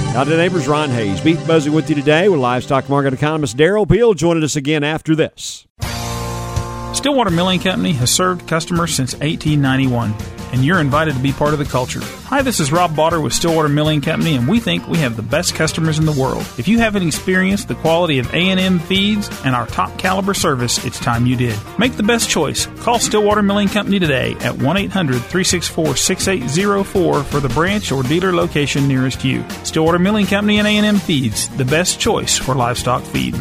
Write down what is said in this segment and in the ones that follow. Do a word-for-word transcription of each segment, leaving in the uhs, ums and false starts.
Now to Neighbors, Ron Hayes. Beef Buzzing with you today with livestock market economist Darrell Peel joining us again after this. Stillwater Milling Company has served customers since eighteen ninety-one, and you're invited to be part of the culture. Hi, this is Rob Botter with Stillwater Milling Company, and we think we have the best customers in the world. If you haven't experienced the quality of A and M feeds and our top caliber service, it's time you did. Make the best choice. Call Stillwater Milling Company today at one eight hundred, three six four, six eight zero four for the branch or dealer location nearest you. Stillwater Milling Company and A and M Feeds, the best choice for livestock feed.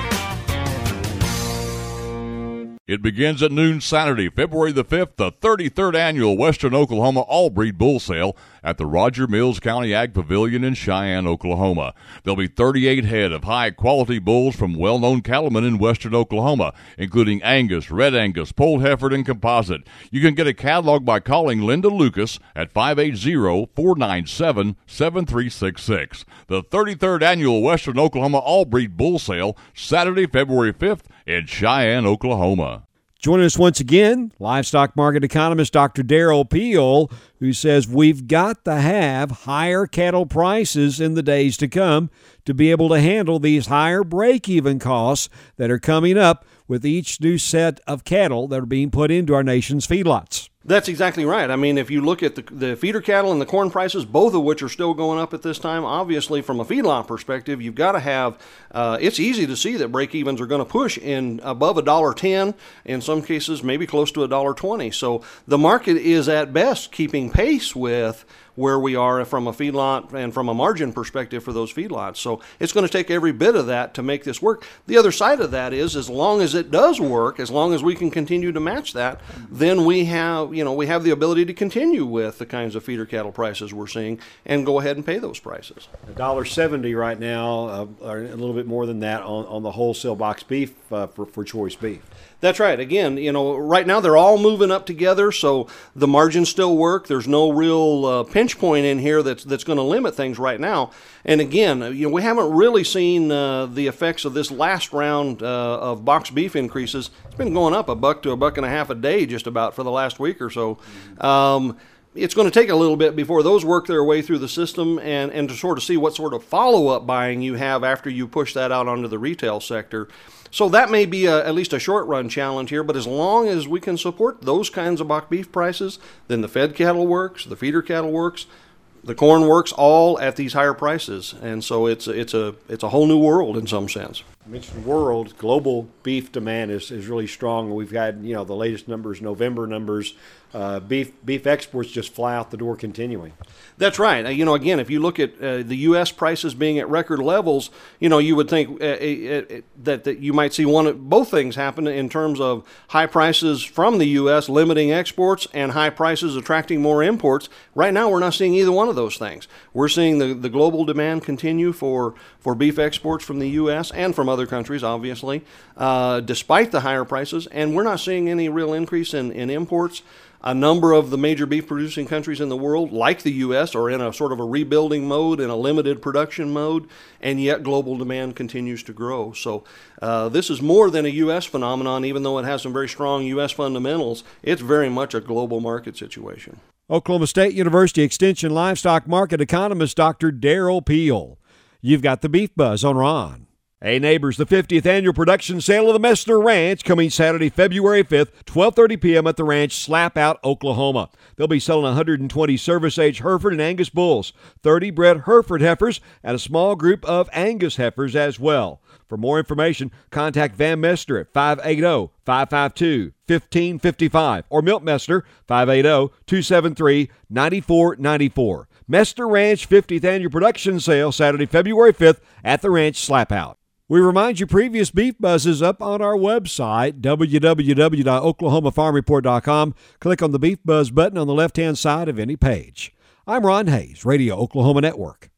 It begins at noon Saturday, February the fifth, the thirty-third Annual Western Oklahoma All-Breed Bull Sale at the Roger Mills County Ag Pavilion in Cheyenne, Oklahoma. There'll be thirty-eight head of high-quality bulls from well-known cattlemen in western Oklahoma, including Angus, Red Angus, Polled Hereford, and Composite. You can get a catalog by calling Linda Lucas at five eight zero, four nine seven, seven three six six. The thirty-third Annual Western Oklahoma All-Breed Bull Sale, Saturday, February fifth in Cheyenne, Oklahoma. Joining us once again, livestock market economist Doctor Darrell Peel, who says we've got to have higher cattle prices in the days to come to be able to handle these higher break-even costs that are coming up with each new set of cattle that are being put into our nation's feedlots. That's exactly right. I mean, if you look at the, the feeder cattle and the corn prices, both of which are still going up at this time, obviously from a feedlot perspective, you've got to have, uh, it's easy to see that break-evens are going to push in above one dollar ten, in some cases maybe close to one dollar twenty. So the market is at best keeping pace with where we are from a feedlot and from a margin perspective for those feedlots. So it's going to take every bit of that to make this work. The other side of that is, as long as it does work, as long as we can continue to match that, then we have, you know, we have the ability to continue with the kinds of feeder cattle prices we're seeing and go ahead and pay those prices. one dollar seventy right now, uh, or a little bit more than that on, on the wholesale box beef uh, for, for choice beef. That's right. Again, you know, right now they're all moving up together, so the margins still work. There's no real uh, pinch point in here that's that's going to limit things right now. And again, you know, we haven't really seen uh, the effects of this last round uh, of box beef increases. It's been going up a buck to a buck and a half a day just about for the last week or so. Um, it's going to take a little bit before those work their way through the system and, and to sort of see what sort of follow-up buying you have after you push that out onto the retail sector. So that may be a, at least a short-run challenge here, but as long as we can support those kinds of box beef prices, then the fed cattle works, the feeder cattle works, the corn works, all at these higher prices. And so it's it's a it's a whole new world in some sense. I mentioned world, global beef demand is, is really strong. We've had, you know, the latest numbers, November numbers, uh, beef beef exports just fly out the door continuing. That's right. You know, again, if you look at uh, the U S prices being at record levels, you know, you would think uh, uh, that, that you might see one of both things happen in terms of high prices from the U S limiting exports and high prices attracting more imports. Right now, we're not seeing either one of those things. We're seeing the, the global demand continue for, for beef exports from the U S and from other countries, obviously, uh, despite the higher prices, and we're not seeing any real increase in, in imports. A number of the major beef producing countries in the world, like the U S, are in a sort of a rebuilding mode, in a limited production mode, and yet global demand continues to grow. So uh, this is more than a U S phenomenon, even though it has some very strong U S fundamentals. It's very much a global market situation. Oklahoma State University Extension livestock market economist Doctor Darrell Peel. You've got the Beef Buzz on Ron. Hey neighbors, the fiftieth annual production sale of the Messner Ranch coming Saturday, February fifth, twelve thirty p.m. at the ranch, Slapout, Oklahoma. They'll be selling one hundred twenty service-age Hereford and Angus bulls, thirty bred Hereford heifers, and a small group of Angus heifers as well. For more information, contact Van Mester at five eight zero, five five two, one five five five or Milt Mester, five eight zero, two seven three, nine four nine four. Messner Ranch fiftieth Annual Production Sale, Saturday, February fifth at the ranch, Slapout. We remind you previous Beef Buzz is up on our website, w w w dot oklahoma farm report dot com. Click on the Beef Buzz button on the left-hand side of any page. I'm Ron Hayes, Radio Oklahoma Network.